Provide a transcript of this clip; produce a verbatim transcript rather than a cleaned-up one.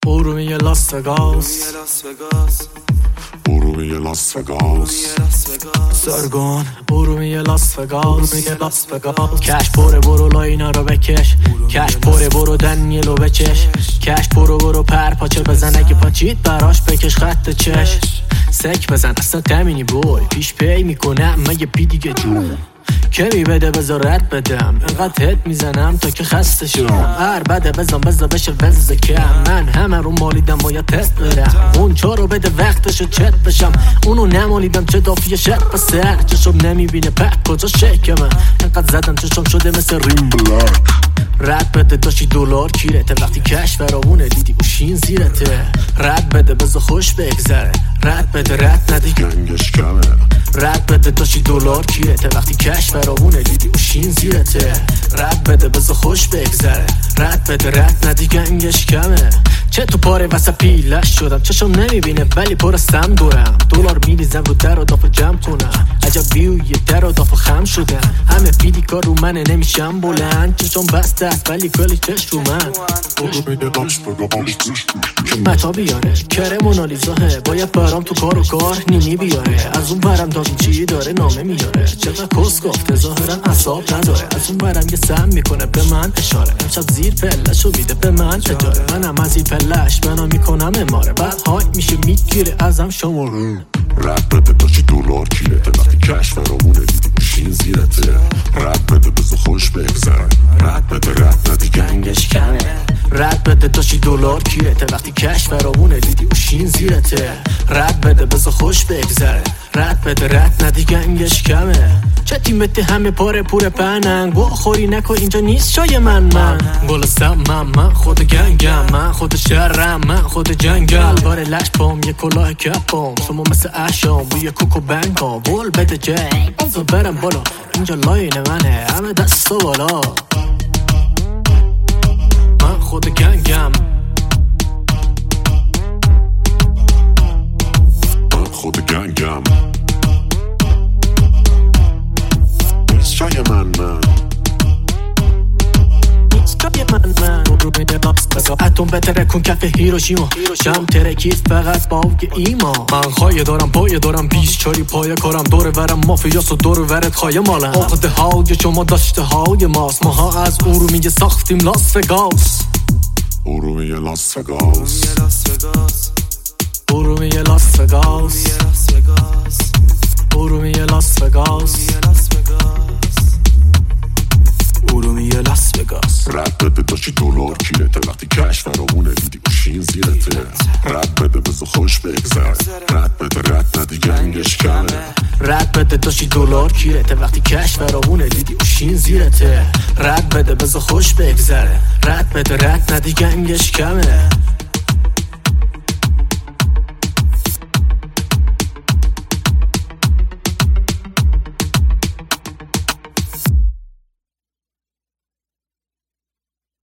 برو میگه لاس وگاس، برو میگه لاس وگاس، سرگون برو میگه لاس وگاس، میگه لاس وگاس. کش پره برو لاینا رو بکش، کش پره برو دنیلو بچش، کش پرو برو پر پاچه بزن، اگه پاچید براش بکش خط چش. سک بزن اصلا تمینی بوی، پیش پی میکنم مگه پی دیگه جون کمی بده بذار رد بدم، انقدر هد میزنم تا که خسته شم. هر بده بزن بذار بشه وزه کم، من همه رو مالیدم باید تست برم. اون چارو بده وقتشو چت بشم، اونو نمالیدم چه دافیه شد بسر. چشم نمیبینه پک کجا شکمه، انقدر زدم چشم شده مثل ریم بلک. رد بده داشتی دلار کیرته، وقتی کش فرامونه دیدی اوشین زیرته. رد بده بذار خوش بگذره، رد بده رد ندی گنگش کمه. رد بده داشتی دلار کیرته، وقتی کش فرامونه دیدی اوشین زیرته. رد بده بذار خوش بگذره، رد بده رد ندی گنگش کمه. چه تو پاره واسه پیلش شدم، چشم نمیبینه ولی پرستم دورم. دلار میریزم رو در و دافو جمع کنم، عجب بیوی در و دافو خم شدم. همه پیدی کار رو منه نمیشم بلند، چشم بسته است ولی کلی چش رو من. متا بیاره کره مونالیزاهه، باید برام تو کار و کار نیمی بیاره. از اون برم داوینچی داره نامه میاره، چقدر کس گفته ظاهرا اعصاب نداره. از اون برم یه سم میکنه به من اشاره، امشب زیر پلشو میده به من اجاره. منم از این پلش منو میکنم اماره، بعد های میشه میگیره ازم شماره. رد بده داشتی دلار کیرته، وقتی کش فرامونه دیدی اوشین زیرته. رد بده بذار خوش بگذره، رد بده رد ندی گنگش کمه. رد بده داشتی دلار کیرته، وقتی کش فرامونه دیدی اوشین زیرته. رد بده بذار خوش بگذره، رد بده رد ندی گنگش کمه. چه تیمت همه پاره پور پنن، گو خوری نکن اینجا نیست شای من. من گلستم من من خود گنگم، من خود شهرم من خود جنگم. باره لش پام یه کلاه کپام، شما مثل اشام بوی کوکو بنگا. بول بده جی بازو برم بالا، اینجا لاین منه همه دست و بالا. من خود گنگم، من خود گنگم. نیست جای من من، من من برو میده لاس. اتم بتره کن کف هیروشیما، شم ترکیست فقط باوگ ایما. من خواهی دارم پایه دارم پیش چاری پایه کارم. دور ورم مافیاس و دور ورت خواهی مالم. آقده های شما داشته های ماست، ماها از ارومیه ساختیم لاس وگاس. ارومیه لاس وگاس، ارومیه لاس وگاس، ارومیه لاس وگاس، ارومیه لاس وگاس. رد بده داشتی دلار کیرته، وقتی کش فرامونه دیدی اوشین زیرته. رد بده بذار خوش بگذره، رد بده رد ندی گنگش کمه. رد بده داشتی دلار کیرته، وقتی کش فرامونه دیدی اوشین زیرته. رد بده بذار خوش بگذره، رد بده رد ندی گنگش کمه.